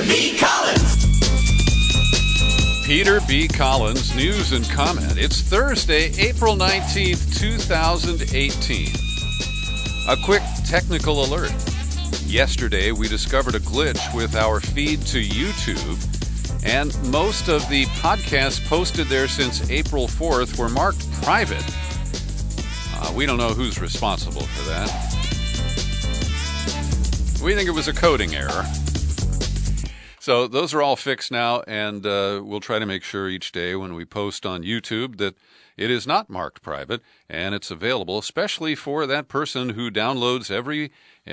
B. Collins. Peter B. Collins, news and comment. It's Thursday, April 19th, 2018. A quick technical alert. Yesterday, we discovered a glitch with our feed to YouTube, and most of the podcasts posted there since April 4th were marked private. We don't know who's responsible for that. We think it was a coding error. So those are all fixed now, and we'll try to make sure each day when we post on YouTube that it is not marked private, and it's available, especially for that person who downloads every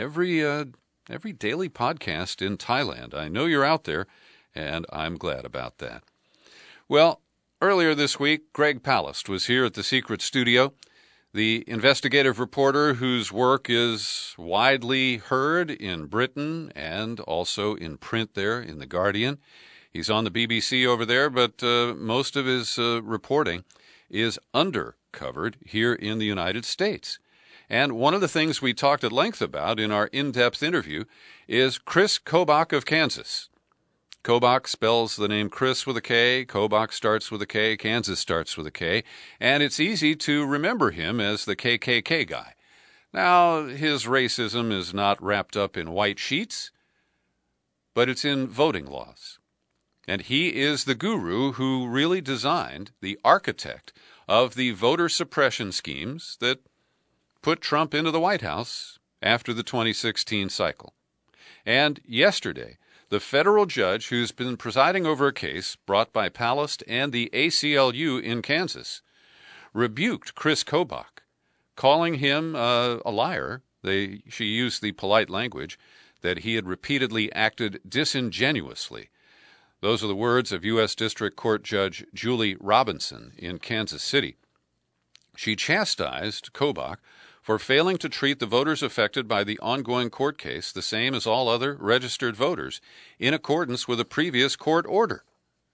daily podcast in Thailand. I know you're out there, and I'm glad about that. Well, earlier this week, Greg Palast was here at the Secret Studio, the investigative reporter whose work is widely heard in Britain and also in print there in The Guardian. He's on the BBC over there, but most of his reporting is undercovered here in the United States. And one of the things we talked at length about in our in-depth interview is Chris Kobach of Kansas. Kobach spells the name Chris with a K, Kobach starts with a K, Kansas starts with a K, and it's easy to remember him as the KKK guy. Now, his racism is not wrapped up in white sheets, but it's in voting laws. And he is the guru who really designed, the architect of the voter suppression schemes that put Trump into the White House after the 2016 cycle. And yesterday, the federal judge who's been presiding over a case brought by Palast and the ACLU in Kansas rebuked Chris Kobach, calling him a liar. She used the polite language that he had repeatedly acted disingenuously. Those are the words of U.S. District Court Judge Julie Robinson in Kansas City. She chastised Kobach for failing to treat the voters affected by the ongoing court case the same as all other registered voters in accordance with a previous court order.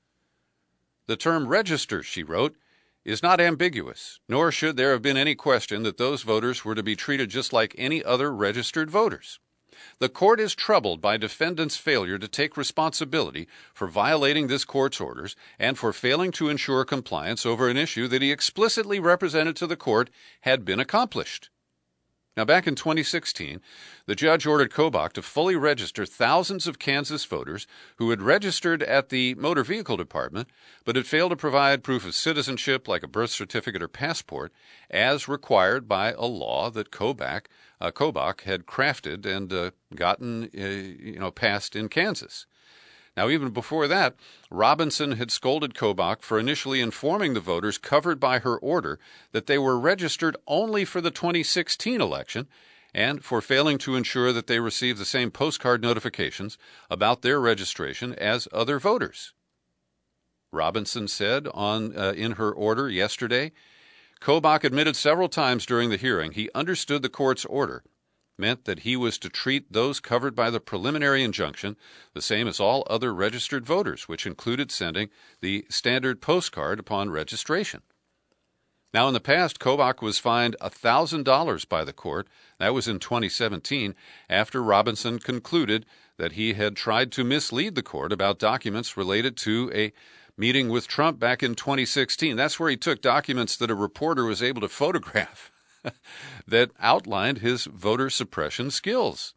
The term register, she wrote, is not ambiguous, nor should there have been any question that those voters were to be treated just like any other registered voters. The court is troubled by defendant's failure to take responsibility for violating this court's orders and for failing to ensure compliance over an issue that he explicitly represented to the court had been accomplished. Now, back in 2016, the judge ordered Kobach to fully register thousands of Kansas voters who had registered at the Motor Vehicle Department but had failed to provide proof of citizenship like a birth certificate or passport as required by a law that Kobach had crafted and gotten passed in Kansas. Now, even before that, Robinson had scolded Kobach for initially informing the voters covered by her order that they were registered only for the 2016 election and for failing to ensure that they received the same postcard notifications about their registration as other voters. Robinson said in her order yesterday, Kobach admitted several times during the hearing he understood the court's order meant that he was to treat those covered by the preliminary injunction the same as all other registered voters, which included sending the standard postcard upon registration. Now, in the past, Kobach was fined $1,000 by the court. That was in 2017, after Robinson concluded that he had tried to mislead the court about documents related to a meeting with Trump back in 2016. That's where he took documents that a reporter was able to photograph that outlined his voter suppression skills.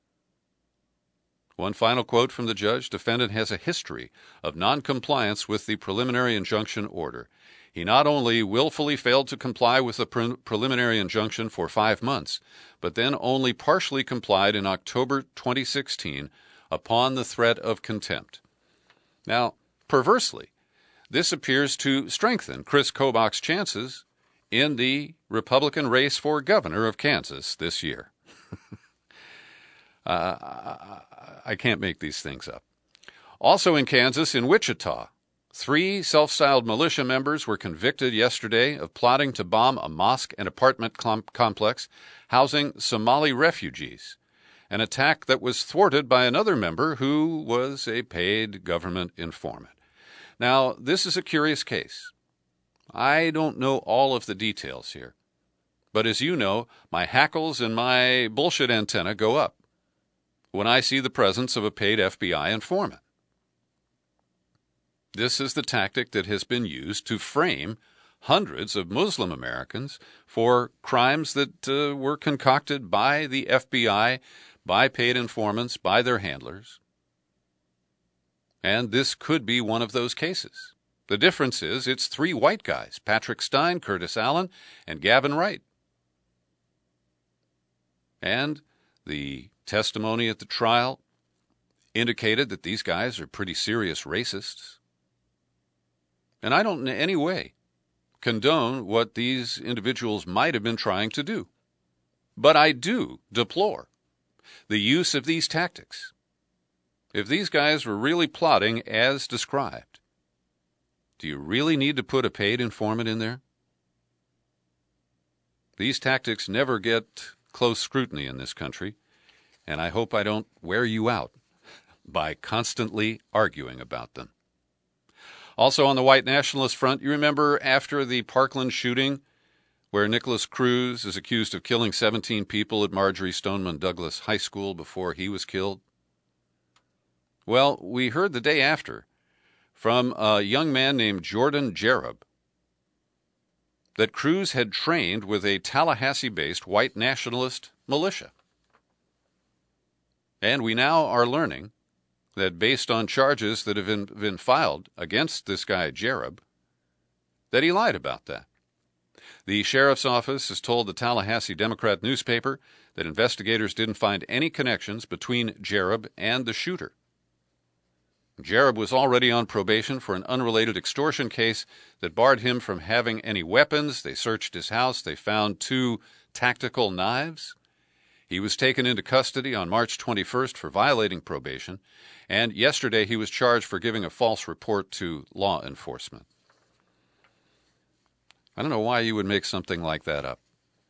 One final quote from the judge: defendant has a history of noncompliance with the preliminary injunction order. He not only willfully failed to comply with the preliminary injunction for 5 months, but then only partially complied in October 2016 upon the threat of contempt. Now, perversely, this appears to strengthen Chris Kobach's chances in the Republican race for governor of Kansas this year. I can't make these things up. Also in Kansas, in Wichita, 3 self-styled militia members were convicted yesterday of plotting to bomb a mosque and apartment complex housing Somali refugees, an attack that was thwarted by another member who was a paid government informant. Now, this is a curious case. I don't know all of the details here, but as you know, my hackles and my bullshit antenna go up when I see the presence of a paid FBI informant. This is the tactic that has been used to frame hundreds of Muslim Americans for crimes that were concocted by the FBI, by paid informants, by their handlers. And this could be one of those cases. The difference is it's three white guys, Patrick Stein, Curtis Allen, and Gavin Wright. And the testimony at the trial indicated that these guys are pretty serious racists. And I don't in any way condone what these individuals might have been trying to do. But I do deplore the use of these tactics. If these guys were really plotting as described, do you really need to put a paid informant in there? These tactics never get close scrutiny in this country, and I hope I don't wear you out by constantly arguing about them. Also on the white nationalist front, you remember after the Parkland shooting, where Nicholas Cruz is accused of killing 17 people at Marjory Stoneman Douglas High School before he was killed? Well, we heard the day after from a young man named Jordan Jarab that Cruz had trained with a Tallahassee-based white nationalist militia. And we now are learning that based on charges that have been filed against this guy Jarab, that he lied about that. The sheriff's office has told the Tallahassee Democrat newspaper that investigators didn't find any connections between Jarab and the shooter. Jarab was already on probation for an unrelated extortion case that barred him from having any weapons. They searched his house. They found 2 tactical knives. He was taken into custody on March 21st for violating probation, and yesterday he was charged for giving a false report to law enforcement. I don't know why you would make something like that up.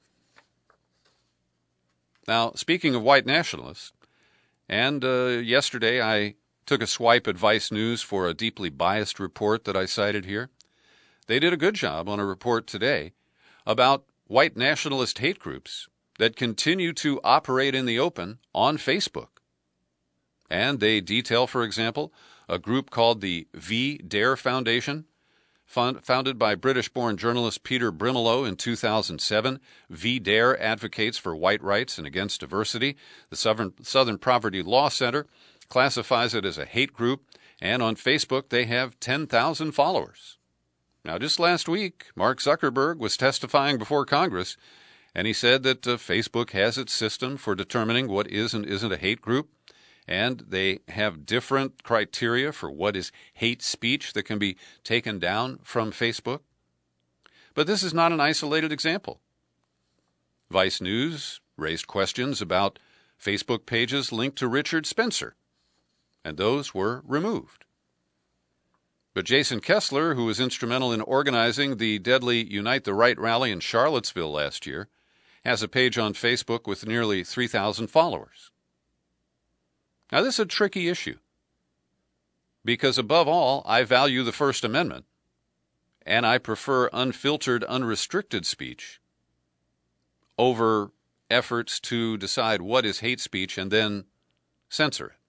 Now, speaking of white nationalists, and yesterday I took a swipe at Vice News for a deeply biased report that I cited here. They did a good job on a report today about white nationalist hate groups that continue to operate in the open on Facebook. And they detail, for example, a group called the V-Dare Foundation, founded by British-born journalist Peter Brimelow in 2007. V-Dare advocates for white rights and against diversity. The Southern Poverty Law Center classifies it as a hate group, and on Facebook they have 10,000 followers. Now, just last week, Mark Zuckerberg was testifying before Congress, and he said that Facebook has its system for determining what is and isn't a hate group, and they have different criteria for what is hate speech that can be taken down from Facebook. But this is not an isolated example. Vice News raised questions about Facebook pages linked to Richard Spencer, and those were removed. But Jason Kessler, who was instrumental in organizing the deadly Unite the Right rally in Charlottesville last year, has a page on Facebook with nearly 3,000 followers. Now, this is a tricky issue, because above all, I value the First Amendment, and I prefer unfiltered, unrestricted speech over efforts to decide what is hate speech and then censor it.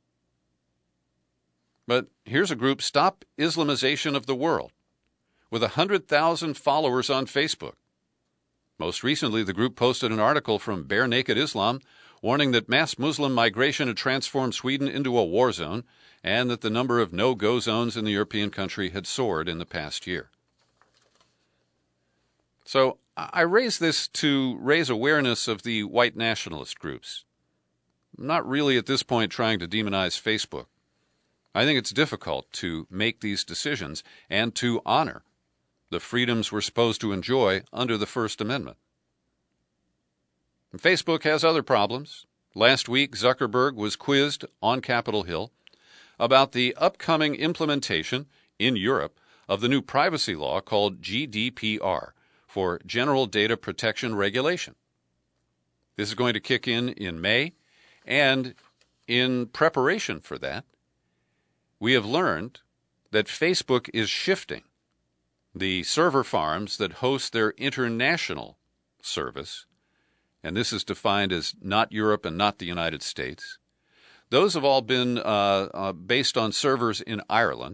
But here's a group, Stop Islamization of the World, with 100,000 followers on Facebook. Most recently, the group posted an article from Bare Naked Islam warning that mass Muslim migration had transformed Sweden into a war zone and that the number of no-go zones in the European country had soared in the past year. So I raise this to raise awareness of the white nationalist groups. I'm not really at this point trying to demonize Facebook. I think it's difficult to make these decisions and to honor the freedoms we're supposed to enjoy under the First Amendment. And Facebook has other problems. Last week, Zuckerberg was quizzed on Capitol Hill about the upcoming implementation in Europe of the new privacy law called GDPR, for General Data Protection Regulation. This is going to kick in May, and in preparation for that, we have learned that Facebook is shifting the server farms that host their international service, and this is defined as not Europe and not the United States. Those have all been based on servers in Ireland,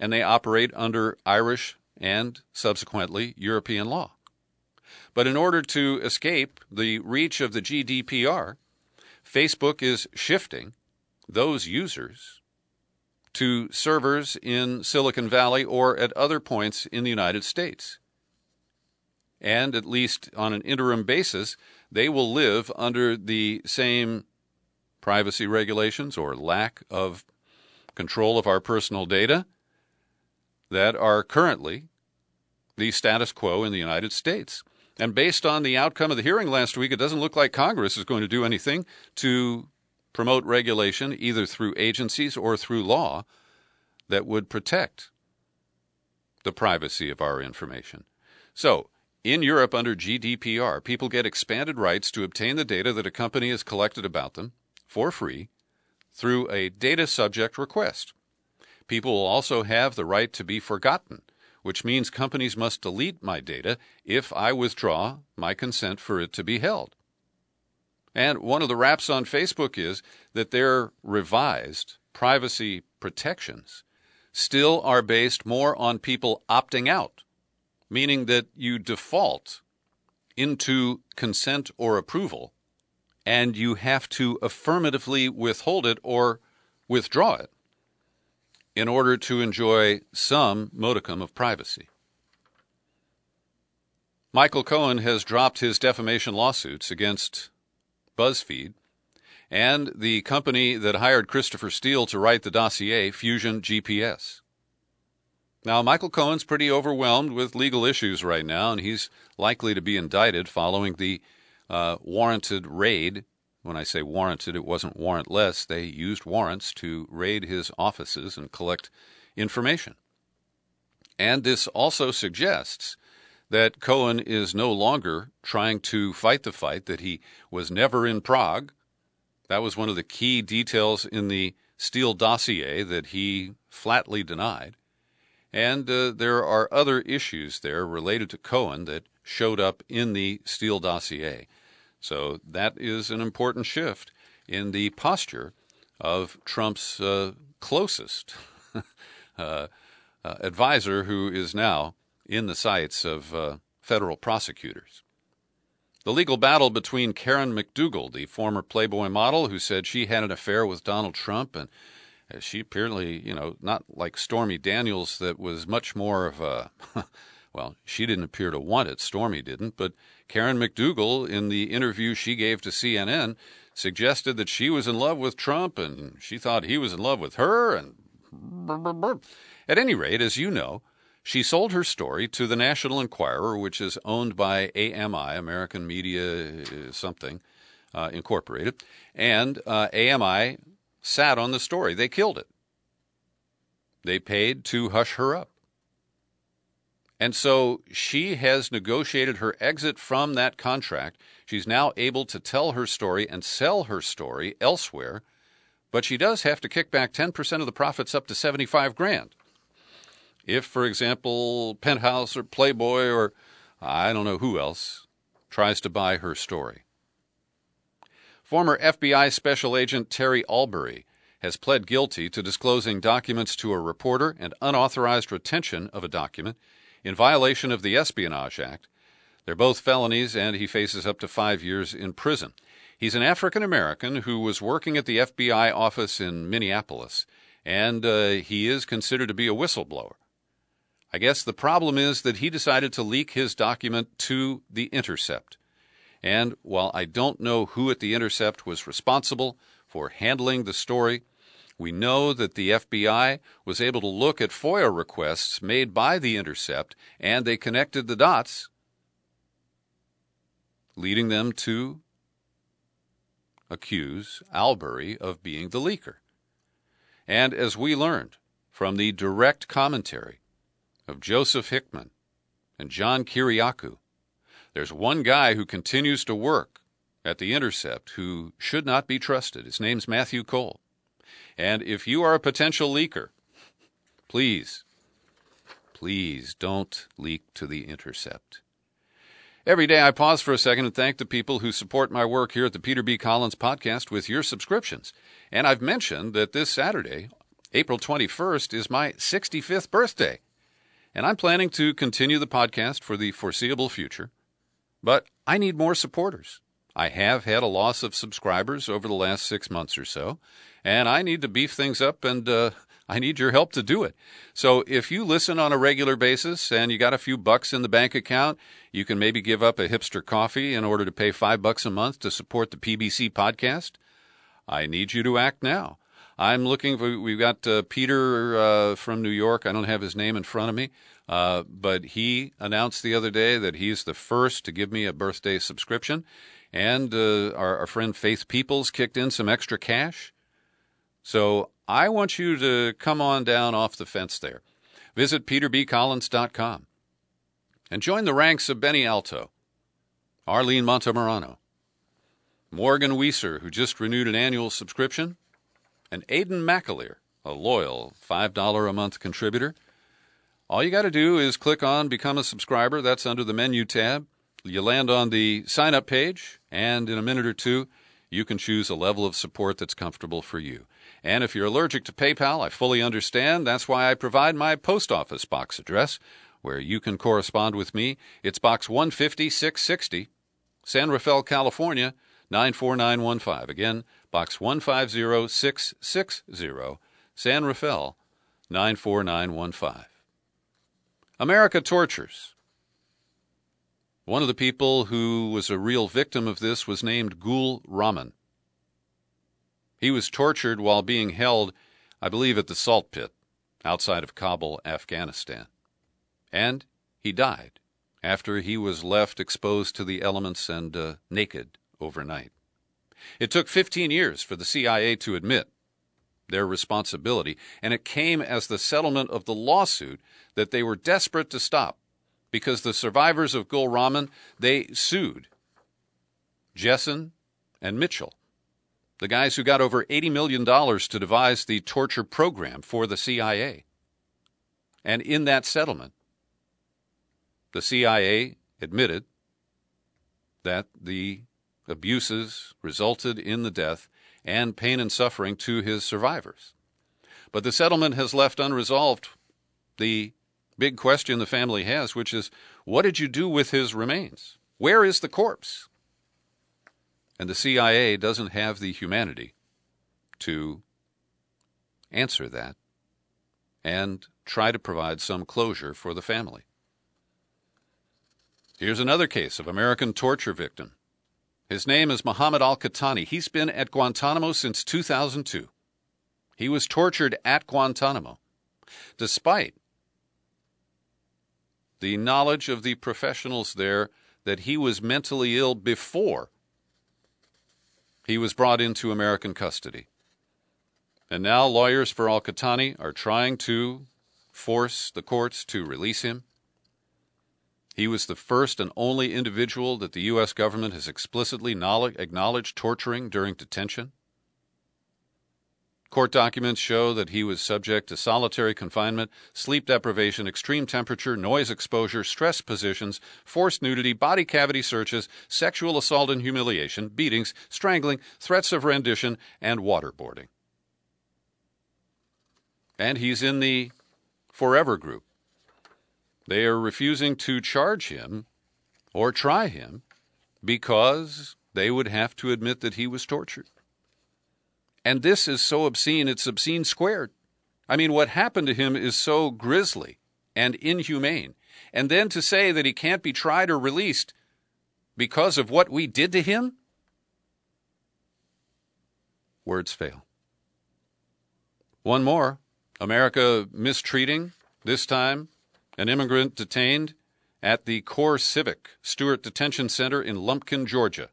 and they operate under Irish and subsequently European law. But in order to escape the reach of the GDPR, Facebook is shifting those users to servers in Silicon Valley or at other points in the United States. And at least on an interim basis, they will live under the same privacy regulations or lack of control of our personal data that are currently the status quo in the United States. And based on the outcome of the hearing last week, it doesn't look like Congress is going to do anything to promote regulation, either through agencies or through law, that would protect the privacy of our information. So, in Europe, under GDPR, people get expanded rights to obtain the data that a company has collected about them for free through a data subject request. People will also have the right to be forgotten, which means companies must delete my data if I withdraw my consent for it to be held. And one of the raps on Facebook is that their revised privacy protections still are based more on people opting out, meaning that you default into consent or approval, and you have to affirmatively withhold it or withdraw it in order to enjoy some modicum of privacy. Michael Cohen has dropped his defamation lawsuits against BuzzFeed and the company that hired Christopher Steele to write the dossier, Fusion GPS. Now, Michael Cohen's pretty overwhelmed with legal issues right now, and he's likely to be indicted following the warranted raid. When I say warranted, it wasn't warrantless. They used warrants to raid his offices and collect information. And this also suggests that Cohen is no longer trying to fight the fight, that he was never in Prague. That was one of the key details in the Steele dossier that he flatly denied. And there are other issues there related to Cohen that showed up in the Steele dossier. So that is an important shift in the posture of Trump's closest advisor, who is now in the sights of federal prosecutors. The legal battle between Karen McDougal, the former Playboy model who said she had an affair with Donald Trump, and she apparently, not like Stormy Daniels, that was much more of a, well, she didn't appear to want it. Stormy didn't. But Karen McDougal, in the interview she gave to CNN, suggested that she was in love with Trump and she thought he was in love with her. And at any rate, as you know, she sold her story to the National Enquirer, which is owned by AMI, American Media something, Incorporated. And AMI sat on the story. They killed it. They paid to hush her up. And so she has negotiated her exit from that contract. She's now able to tell her story and sell her story elsewhere, but she does have to kick back 10% of the profits up to $75,000. If, for example, Penthouse or Playboy or I don't know who else tries to buy her story. Former FBI Special Agent Terry Albury has pled guilty to disclosing documents to a reporter and unauthorized retention of a document in violation of the Espionage Act. They're both felonies, and he faces up to 5 years in prison. He's an African-American who was working at the FBI office in Minneapolis, and he is considered to be a whistleblower. I guess the problem is that he decided to leak his document to The Intercept. And while I don't know who at The Intercept was responsible for handling the story, we know that the FBI was able to look at FOIA requests made by The Intercept, and they connected the dots, leading them to accuse Albury of being the leaker. And as we learned from the direct commentary of Joseph Hickman and John Kiriakou, there's one guy who continues to work at The Intercept who should not be trusted. His name's Matthew Cole. And if you are a potential leaker, please don't leak to The Intercept. Every day I pause for a second and thank the people who support my work here at the Peter B. Collins Podcast with your subscriptions. And I've mentioned that this Saturday, April 21st is my 65th birthday, and I'm planning to continue the podcast for the foreseeable future. But I need more supporters. I have had a loss of subscribers over the last 6 months or so, and I need to beef things up, and I need your help to do it. So if you listen on a regular basis and you got a few bucks in the bank account, you can maybe give up a hipster coffee in order to pay $5 a month to support the PBC podcast. I need you to act now. I'm looking for, we've got Peter from New York. I don't have his name in front of me, but he announced the other day that he's the first to give me a birthday subscription. And our friend Faith Peoples kicked in some extra cash. So I want you to come on down off the fence there. Visit peterbcollins.com and join the ranks of Benny Alto, Arlene Montemarano, Morgan Weiser, who just renewed an annual subscription, and Aidan McAleer, a loyal $5 a month contributor. All you got to do is click on Become a Subscriber. That's under the menu tab. You land on the sign-up page, and in a minute or two, you can choose a level of support that's comfortable for you. And if you're allergic to PayPal, I fully understand. That's why I provide my post office box address, where you can correspond with me. It's Box 150-660, San Rafael, California, 94915. Again, Box 150-660, San Rafael, 94915. America tortures. One of the people who was a real victim of this was named Gul Rahman. He was tortured while being held, I believe, at the salt pit outside of Kabul, Afghanistan. And he died after he was left exposed to the elements and naked overnight. It took 15 years for the CIA to admit their responsibility, and it came as the settlement of the lawsuit that they were desperate to stop. Because the survivors of Gul Rahman, they sued Jessen and Mitchell, the guys who got over $80 million to devise the torture program for the CIA. And in that settlement, the CIA admitted that the abuses resulted in the death and pain and suffering to his survivors. But the settlement has left unresolved the big question the family has, which is, what did you do with his remains? Where is the corpse? And the CIA doesn't have the humanity to answer that and try to provide some closure for the family. Here's another case of American torture victim. His name is Mohammed Al-Qahtani. He's been at Guantanamo since 2002. He was tortured at Guantanamo, despite the knowledge of the professionals there that he was mentally ill before he was brought into American custody. And now lawyers for Al-Qahtani are trying to force the courts to release him. He was the first and only individual that the U.S. government has explicitly acknowledged torturing during detention. Court documents show that he was subject to solitary confinement, sleep deprivation, extreme temperature, noise exposure, stress positions, forced nudity, body cavity searches, sexual assault and humiliation, beatings, strangling, threats of rendition, and waterboarding. And he's in the Forever group. They are refusing to charge him or try him because they would have to admit that he was tortured. And this is so obscene, it's obscene squared. I mean, what happened to him is so grisly and inhumane. And then to say that he can't be tried or released because of what we did to him? Words fail. One more. America mistreating, this time, an immigrant detained at the Core Civic Stewart Detention Center in Lumpkin, Georgia.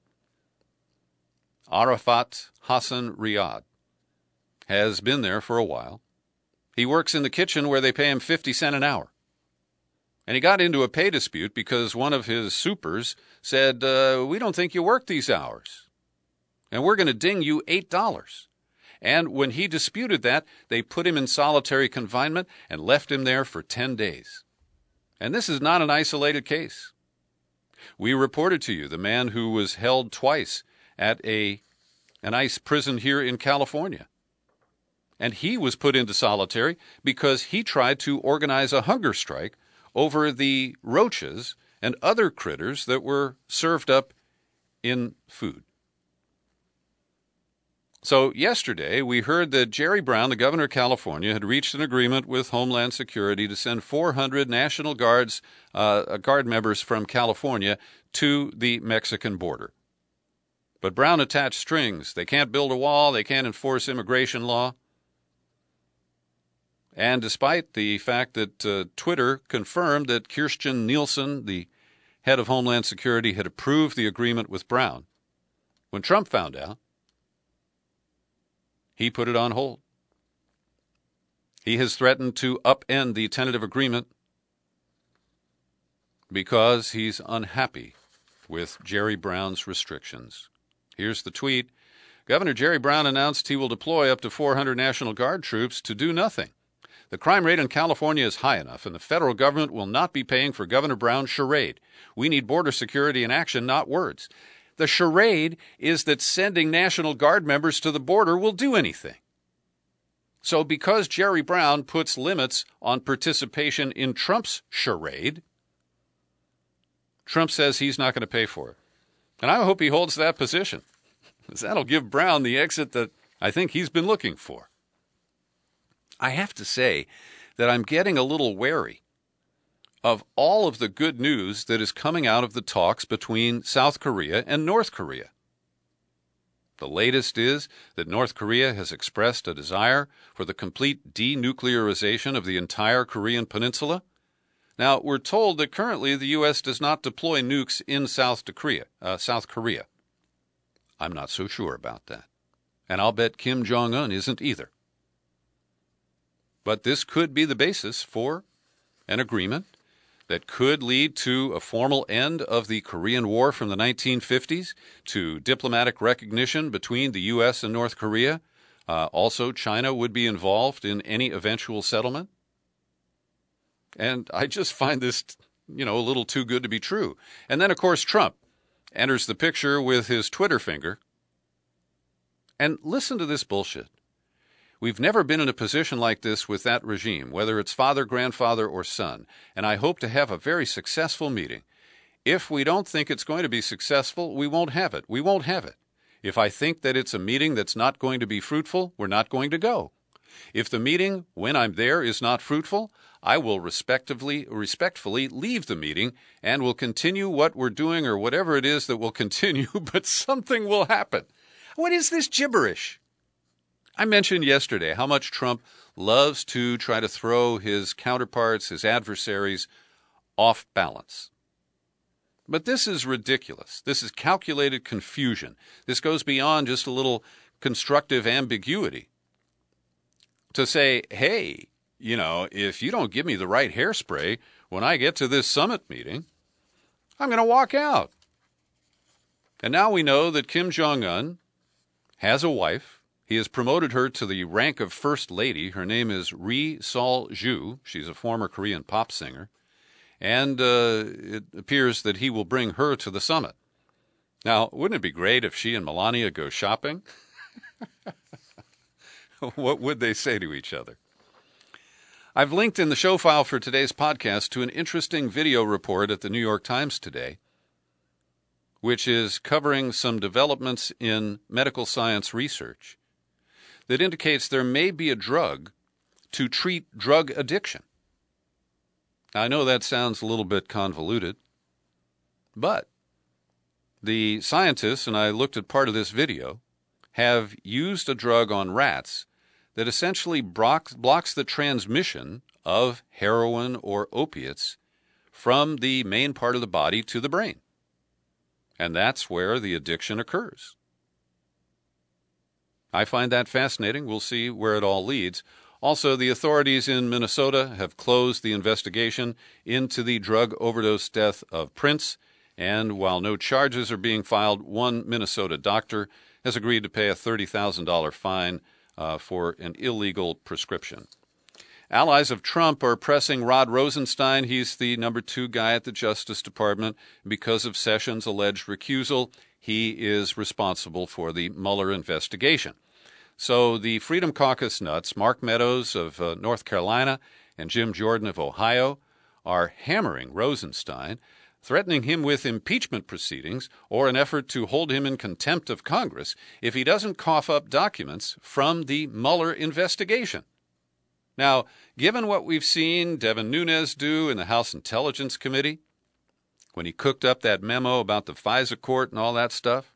Arafat Hassan Riyad has been there for a while. He works in the kitchen where they pay him 50 cents an hour. And he got into a pay dispute because one of his supers said, we don't think you work these hours, and we're going to ding you $8. And when he disputed that, they put him in solitary confinement and left him there for 10 days. And this is not an isolated case. We reported to you the man who was held twice at an ICE prison here in California. And he was put into solitary because he tried to organize a hunger strike over the roaches and other critters that were served up in food. So yesterday, we heard that Jerry Brown, the governor of California, had reached an agreement with Homeland Security to send 400 National Guard members from California to the Mexican border. But Brown attached strings. They can't build a wall. They can't enforce immigration law. And despite the fact that Twitter confirmed that Kirstjen Nielsen, the head of Homeland Security, had approved the agreement with Brown, when Trump found out, he put it on hold. He has threatened to upend the tentative agreement because he's unhappy with Jerry Brown's restrictions. Here's the tweet. Governor Jerry Brown announced he will deploy up to 400 National Guard troops to do nothing. The crime rate in California is high enough, and the federal government will not be paying for Governor Brown's charade. We need border security in action, not words. The charade is that sending National Guard members to the border will do anything. So because Jerry Brown puts limits on participation in Trump's charade, Trump says he's not going to pay for it. And I hope he holds that position, because that'll give Brown the exit that I think he's been looking for. I have to say that I'm getting a little wary of all of the good news that is coming out of the talks between South Korea and North Korea. The latest is that North Korea has expressed a desire for the complete denuclearization of the entire Korean peninsula. Now, we're told that currently the U.S. does not deploy nukes in South Korea. I'm not so sure about that. And I'll bet Kim Jong-un isn't either. But this could be the basis for an agreement that could lead to a formal end of the Korean War from the 1950s, to diplomatic recognition between the U.S. and North Korea. Also, China would be involved in any eventual settlement. And I just find this, a little too good to be true. And then, of course, Trump enters the picture with his Twitter finger. And listen to this bullshit. We've never been in a position like this with that regime, whether it's father, grandfather, or son, and I hope to have a very successful meeting. If we don't think it's going to be successful, we won't have it. We won't have it. If I think that it's a meeting that's not going to be fruitful, we're not going to go. If the meeting, when I'm there, is not fruitful, I will respectfully leave the meeting and will continue what we're doing or whatever it is that will continue, but something will happen. What is this gibberish? I mentioned yesterday how much Trump loves to try to throw his counterparts, his adversaries, off balance. But this is ridiculous. This is calculated confusion. This goes beyond just a little constructive ambiguity. To say, hey, if you don't give me the right hairspray when I get to this summit meeting, I'm going to walk out. And now we know that Kim Jong-un has a wife. He has promoted her to the rank of First Lady. Her name is Ri Sol-ju. She's a former Korean pop singer. And it appears that he will bring her to the summit. Now, wouldn't it be great if she and Melania go shopping? What would they say to each other? I've linked in the show file for today's podcast to an interesting video report at the New York Times today, which is covering some developments in medical science research that indicates there may be a drug to treat drug addiction. I know that sounds a little bit convoluted, but the scientists, and I looked at part of this video, have used a drug on rats that essentially blocks the transmission of heroin or opiates from the main part of the body to the brain. And that's where the addiction occurs. I find that fascinating. We'll see where it all leads. Also, the authorities in Minnesota have closed the investigation into the drug overdose death of Prince, and while no charges are being filed, one Minnesota doctor has agreed to pay a $30,000 fine for an illegal prescription. Allies of Trump are pressing Rod Rosenstein. He's the number 2 guy at the Justice Department. Because of Sessions' alleged recusal, he is responsible for the Mueller investigation. So the Freedom Caucus nuts, Mark Meadows of North Carolina and Jim Jordan of Ohio, are hammering Rosenstein, threatening him with impeachment proceedings or an effort to hold him in contempt of Congress if he doesn't cough up documents from the Mueller investigation. Now, given what we've seen Devin Nunes do in the House Intelligence Committee, when he cooked up that memo about the FISA court and all that stuff,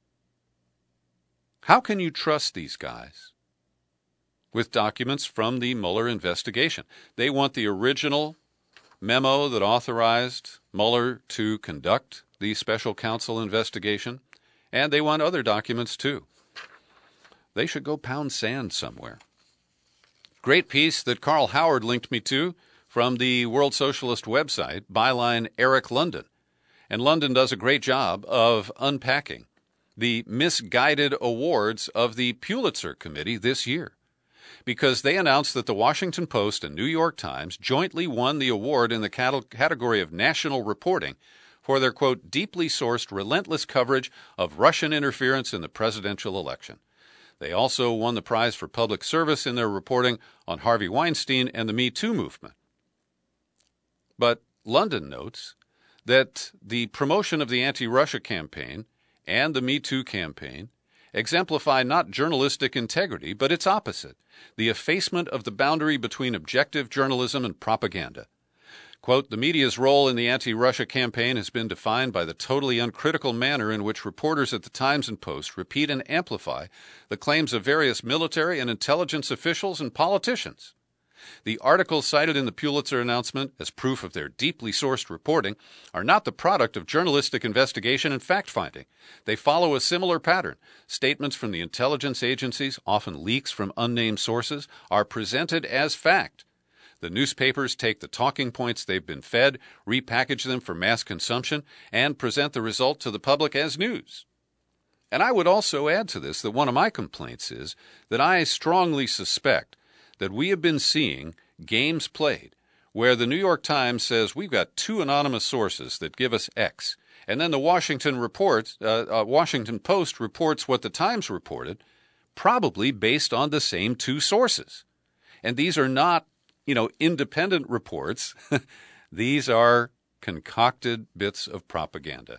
how can you trust these guys with documents from the Mueller investigation? They want the original memo that authorized Mueller to conduct the special counsel investigation, and they want other documents too. They should go pound sand somewhere. Great piece that Carl Howard linked me to from the World Socialist website, byline Eric London. And London does a great job of unpacking the misguided awards of the Pulitzer Committee this year, because they announced that the Washington Post and New York Times jointly won the award in the category of national reporting for their, quote, deeply sourced, relentless coverage of Russian interference in the presidential election. They also won the prize for public service in their reporting on Harvey Weinstein and the Me Too movement. But London notes that the promotion of the anti-Russia campaign and the Me Too campaign exemplify not journalistic integrity, but its opposite, the effacement of the boundary between objective journalism and propaganda. Quote, the media's role in the anti-Russia campaign has been defined by the totally uncritical manner in which reporters at the Times and Post repeat and amplify the claims of various military and intelligence officials and politicians. The articles cited in the Pulitzer announcement as proof of their deeply sourced reporting are not the product of journalistic investigation and fact-finding. They follow a similar pattern. Statements from the intelligence agencies, often leaks from unnamed sources, are presented as fact. The newspapers take the talking points they've been fed, repackage them for mass consumption, and present the result to the public as news. And I would also add to this that one of my complaints is that I strongly suspect that we have been seeing games played where the New York Times says we've got two anonymous sources that give us X, and then the Washington Post reports what the Times reported, probably based on the same two sources. And these are not, independent reports. These are concocted bits of propaganda.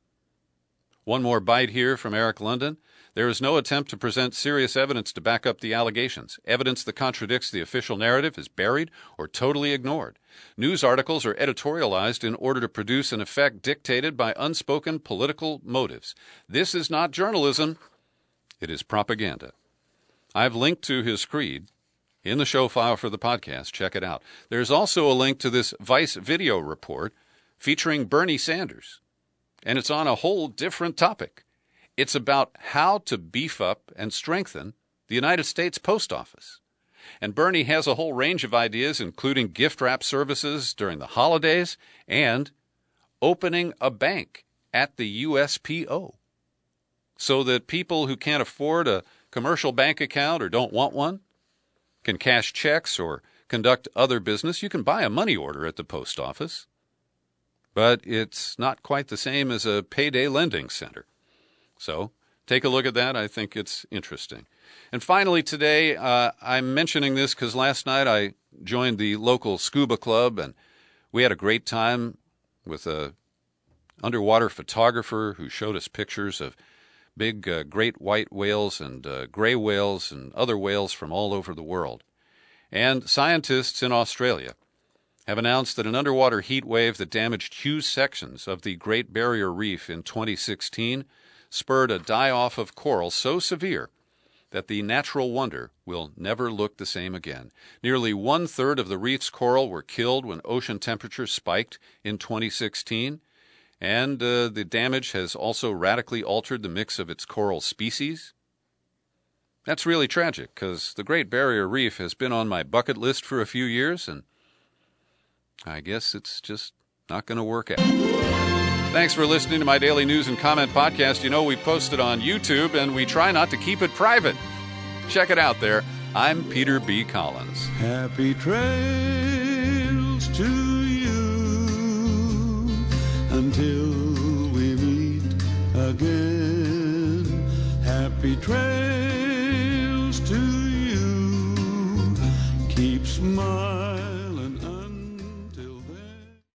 One more bite here from Eric London. There is no attempt to present serious evidence to back up the allegations. Evidence that contradicts the official narrative is buried or totally ignored. News articles are editorialized in order to produce an effect dictated by unspoken political motives. This is not journalism. It is propaganda. I've linked to his screed in the show file for the podcast. Check it out. There's also a link to this Vice video report featuring Bernie Sanders, and it's on a whole different topic. It's about how to beef up and strengthen the United States Post Office. And Bernie has a whole range of ideas, including gift wrap services during the holidays and opening a bank at the USPO so that people who can't afford a commercial bank account or don't want one can cash checks or conduct other business. You can buy a money order at the post office, but it's not quite the same as a payday lending center. So take a look at that. I think it's interesting. And finally today, I'm mentioning this because last night I joined the local scuba club, and we had a great time with a underwater photographer who showed us pictures of big great white whales and gray whales and other whales from all over the world. And scientists in Australia have announced that an underwater heat wave that damaged huge sections of the Great Barrier Reef in 2016 spurred a die-off of coral so severe that the natural wonder will never look the same again. Nearly one-third of the reef's coral were killed when ocean temperatures spiked in 2016, and the damage has also radically altered the mix of its coral species. That's really tragic, because the Great Barrier Reef has been on my bucket list for a few years, and I guess it's just not going to work out. Thanks for listening to my daily news and comment podcast. We post it on YouTube, and we try not to keep it private. Check it out there. I'm Peter B. Collins. Happy trails to you until we meet again. Happy trails smile and